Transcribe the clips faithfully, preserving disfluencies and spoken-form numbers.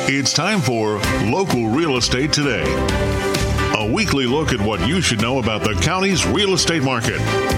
It's time for Local Real Estate Today, a weekly look at what you should know about the county's real estate market.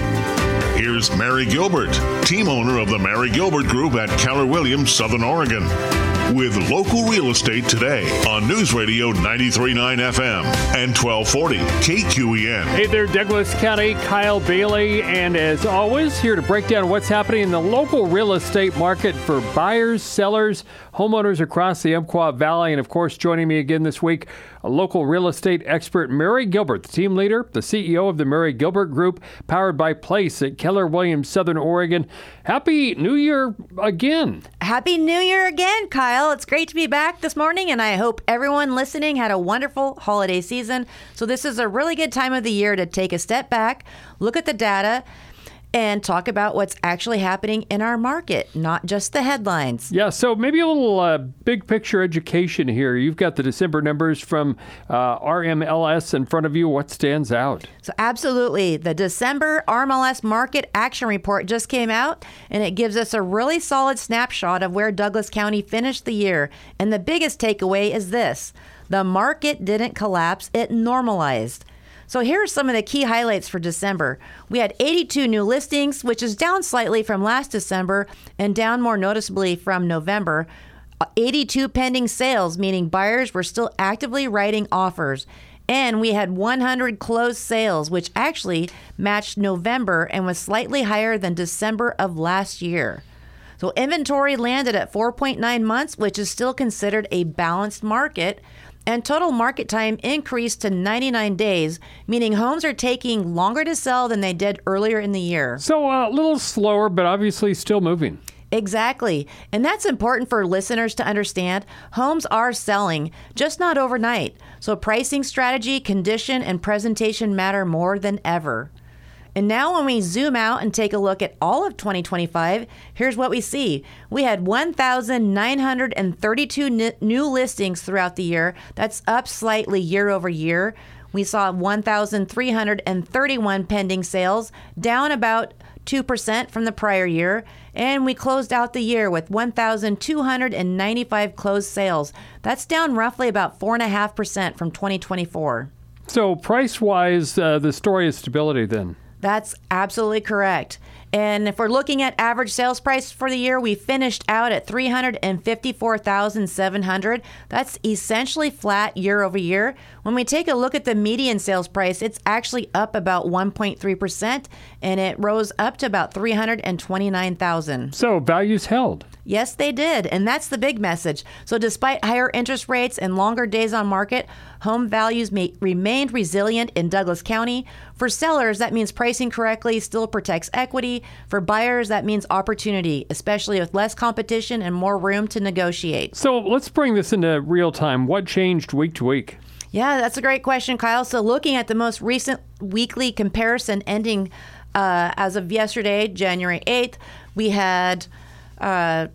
Here's Mary Gilbert, team owner of the Mary Gilbert Group at Keller Williams, Southern Oregon, with Local Real Estate Today on News Radio ninety-three point nine F M and twelve forty K Q E N. Hey there, Douglas County, Kyle Bailey, and as always, here to break down what's happening in the local real estate market for buyers, sellers, homeowners across the Umpqua Valley, and of course, joining me again this week, a local real estate expert, Mary Gilbert, the team leader, the C E O of the Mary Gilbert Group, powered by Place at Keller Williams, Southern Oregon. Happy New Year again. Happy New Year again, Kyle. It's great to be back this morning, and I hope everyone listening had a wonderful holiday season. So this is a really good time of the year to take a step back, look at the data, and talk about what's actually happening in our market, not just the headlines. Yeah, so maybe a little uh, big picture education here. You've got the December numbers from uh, R M L S in front of you. What stands out? So absolutely. The December R M L S Market Action Report just came out, and it gives us a really solid snapshot of where Douglas County finished the year. And the biggest takeaway is this: the market didn't collapse, it normalized. So here are some of the key highlights for December. We had eighty-two new listings, which is down slightly from last December and down more noticeably from November. eighty-two pending sales, meaning buyers were still actively writing offers. And we had one hundred closed sales, which actually matched November and was slightly higher than December of last year. So inventory landed at four point nine months, which is still considered a balanced market. And total market time increased to ninety-nine days, meaning homes are taking longer to sell than they did earlier in the year. So a little slower, but obviously still moving. Exactly. And that's important for listeners to understand. Homes are selling, just not overnight. So pricing strategy, condition, and presentation matter more than ever. And now when we zoom out and take a look at all of twenty twenty-five, here's what we see. We had one thousand nine hundred thirty-two n- new listings throughout the year. That's up slightly year over year. We saw one thousand three hundred thirty-one pending sales, down about two percent from the prior year. And we closed out the year with one thousand two hundred ninety-five closed sales. That's down roughly about four point five percent from twenty twenty-four. So price-wise, uh, the story is stability then. That's absolutely correct. And if we're looking at average sales price for the year, we finished out at three hundred fifty-four thousand seven hundred dollars. That's essentially flat year over year. When we take a look at the median sales price, it's actually up about one point three percent, and it rose up to about three hundred twenty-nine thousand dollars. So values held. Yes, they did. And that's the big message. So despite higher interest rates and longer days on market, home values may, remained resilient in Douglas County. For sellers, that means pricing correctly still protects equity. For buyers, that means opportunity, especially with less competition and more room to negotiate. So let's bring this into real time. What changed week to week? Yeah, that's a great question, Kyle. So looking at the most recent weekly comparison ending uh, as of yesterday, January eighth, we had uh,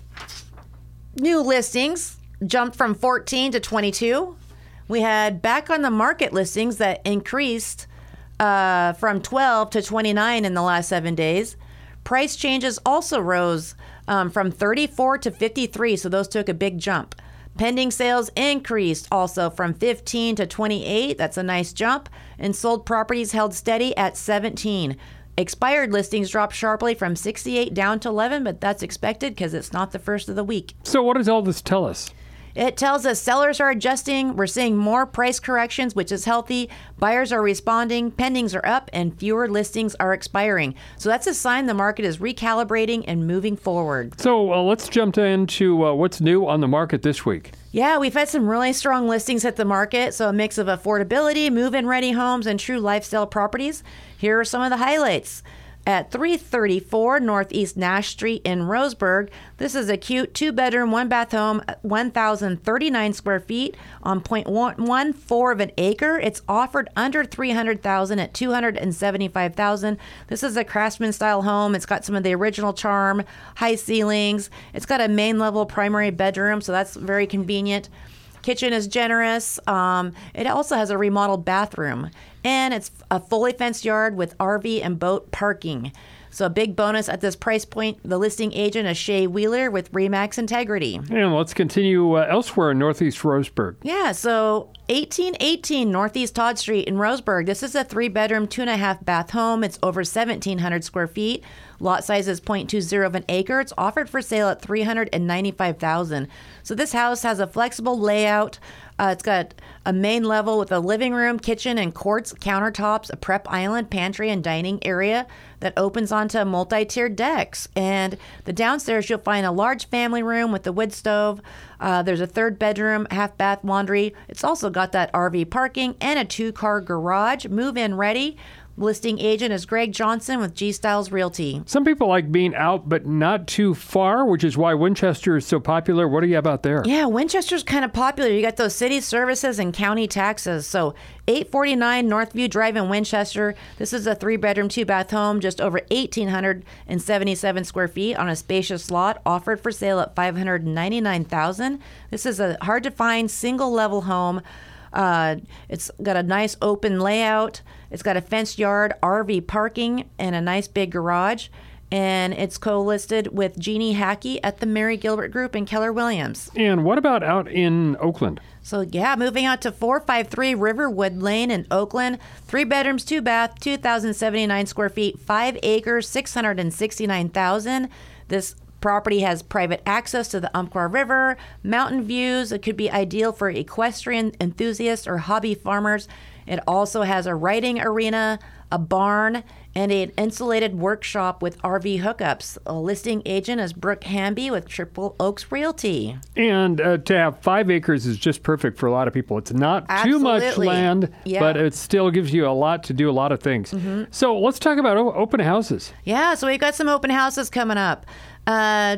new listings jumped from fourteen to twenty-two. We had back on the market listings that increased uh, from twelve to twenty-nine in the last seven days. Price changes also rose um, from thirty-four to fifty-three, so those took a big jump. Pending sales increased also from fifteen to twenty-eight. That's a nice jump. And sold properties held steady at seventeen. Expired listings dropped sharply from sixty-eight down to eleven, but that's expected because it's not the first of the week. So what does all this tell us? It tells us sellers are adjusting. We're seeing more price corrections, which is healthy. Buyers are responding. Pendings are up, and fewer listings are expiring. So that's a sign the market is recalibrating and moving forward. So uh, let's jump into uh, what's new on the market this week. Yeah, we've had some really strong listings at the market. So a mix of affordability, move-in ready homes, and true lifestyle properties. Here are some of the highlights. At three thirty-four Northeast Nash Street in Roseburg, this is a cute two-bedroom, one-bath home, one thousand thirty-nine square feet on zero point one four of an acre. It's offered under three hundred thousand dollars at two hundred seventy-five thousand dollars. This is a craftsman-style home. It's got some of the original charm, high ceilings. It's got a main-level primary bedroom, so that's very convenient. Kitchen is generous. Um, it also has a remodeled bathroom, and it's a fully fenced yard with R V and boat parking. So a big bonus at this price point. The listing agent is Shay Wheeler with Remax Integrity. And let's continue uh, elsewhere in Northeast Roseburg. Yeah, so eighteen eighteen Northeast Todd Street in Roseburg. This is a three-bedroom, two-and-a-half bath home. It's over seventeen hundred square feet. Lot size is zero point two zero of an acre. It's offered for sale at three hundred ninety-five thousand dollars. So this house has a flexible layout. Uh, it's got a main level with a living room, kitchen, and quartz countertops, a prep island, pantry, and dining area that opens onto multi-tiered decks. And the downstairs, you'll find a large family room with a wood stove. Uh, there's a third bedroom, half bath, laundry. It's also got that R V parking and a two-car garage. Move-in ready. Listing agent is Greg Johnson with G Styles Realty. Some people like being out, but not too far, which is why Winchester is so popular. What do you have out there? Yeah, Winchester's kind of popular. You got those city services and county taxes. So eight forty-nine Northview Drive in Winchester. This is a three-bedroom, two-bath home, just over one thousand eight hundred seventy-seven square feet on a spacious lot, offered for sale at five hundred ninety-nine thousand dollars. This is a hard-to-find single-level home. Uh, it's got a nice open layout. It's got a fenced yard, R V parking, and a nice big garage. And it's co-listed with Jeannie Hackey at the Mary Gilbert Group in Keller Williams. And what about out in Oakland? So, yeah, moving on to four five three Riverwood Lane in Oakland. Three bedrooms, two bath, two thousand seventy-nine square feet, five acres, six hundred sixty-nine thousand dollars. This property has private access to the Umpqua River, mountain views. It could be ideal for equestrian enthusiasts or hobby farmers. It also has a riding arena, a barn, and an insulated workshop with R V hookups. A listing agent is Brooke Hamby with Triple Oaks Realty. And uh, to have five acres is just perfect for a lot of people. It's not Absolutely. too much land, Yeah. but it still gives you a lot to do a lot of things. Mm-hmm. So let's talk about o- open houses. Yeah, so we've got some open houses coming up. Uh,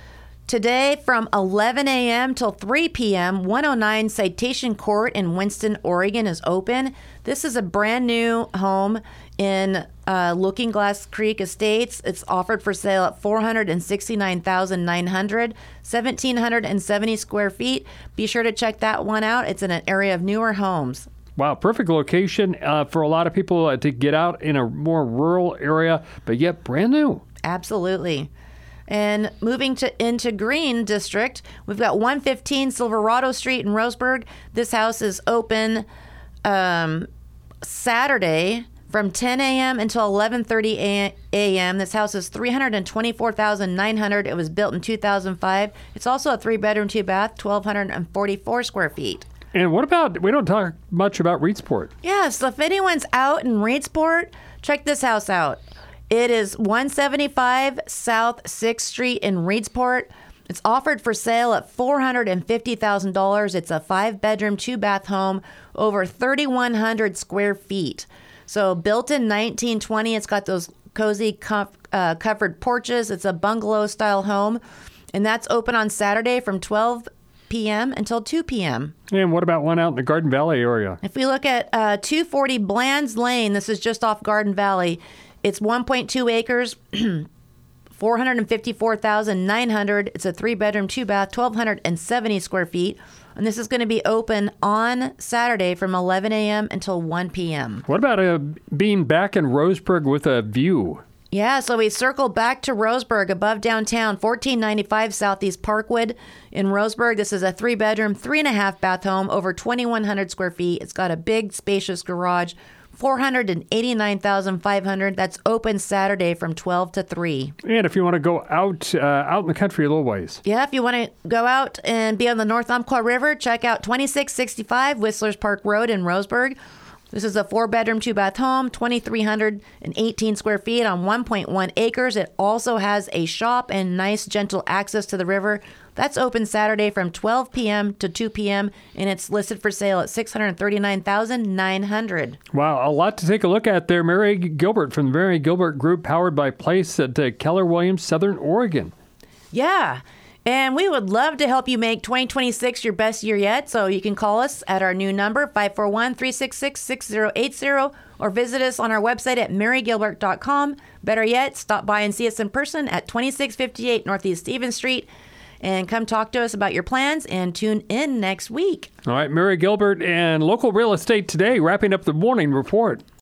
today from eleven a.m. till three p.m., one oh nine Citation Court in Winston, Oregon is open. This is a brand new home in uh, Looking Glass Creek Estates. It's offered for sale at four hundred sixty-nine thousand nine hundred dollars, one thousand seven hundred seventy square feet. Be sure to check that one out. It's in an area of newer homes. Wow, perfect location uh, for a lot of people uh, to get out in a more rural area, but yet brand new. Absolutely. And moving to into Green District, we've got one fifteen Silverado Street in Roseburg. This house is open um, Saturday from ten a.m. until eleven thirty a.m. This house is three hundred twenty-four thousand nine hundred dollars. It was built in two thousand five. It's also a three-bedroom, two-bath, one thousand two hundred forty-four square feet. And what about, we don't talk much about Reedsport. Yeah, so if anyone's out in Reedsport, check this house out. It is one seventy-five South sixth Street in Reedsport. It's offered for sale at four hundred fifty thousand dollars. It's a five-bedroom, two-bath home, over thirty-one hundred square feet. So built in nineteen twenty, it's got those cozy comf- uh, covered porches. It's a bungalow-style home, and that's open on Saturday from twelve p.m. until two p.m. And what about one out in the Garden Valley area? If we look at uh, two forty Bland's Lane, this is just off Garden Valley. It's one point two acres, four hundred fifty-four thousand nine hundred. It's a three-bedroom, two-bath, one thousand two hundred seventy square feet. And this is going to be open on Saturday from eleven a.m. until one p.m. What about uh, being back in Roseburg with a view? Yeah, so we circle back to Roseburg above downtown, fourteen ninety-five Southeast Parkwood in Roseburg. This is a three-bedroom, three-and-a-half bath home, over twenty-one hundred square feet. It's got a big, spacious garage. four hundred eighty-nine thousand five hundred dollars. That's open Saturday from twelve to three. And if you want to go out uh, out in the country a little ways. Yeah, if you want to go out and be on the North Umpqua River, check out twenty-six sixty-five Whistlers Park Road in Roseburg. This is a four-bedroom, two-bath home, two thousand three hundred eighteen square feet on one point one acres. It also has a shop and nice, gentle access to the river. That's open Saturday from twelve p.m. to two p.m., and it's listed for sale at six hundred thirty-nine thousand nine hundred dollars. Wow, a lot to take a look at there. Mary Gilbert from the Mary Gilbert Group, powered by Place at uh, Keller Williams, Southern Oregon. Yeah, and we would love to help you make twenty twenty-six your best year yet, so you can call us at our new number, five four one, three six six, six zero eight zero, or visit us on our website at mary gilbert dot com. Better yet, stop by and see us in person at twenty-six fifty-eight Northeast Stevens Street. And come talk to us about your plans and tune in next week. All right, Mary Gilbert and Local Real Estate Today, wrapping up the morning report.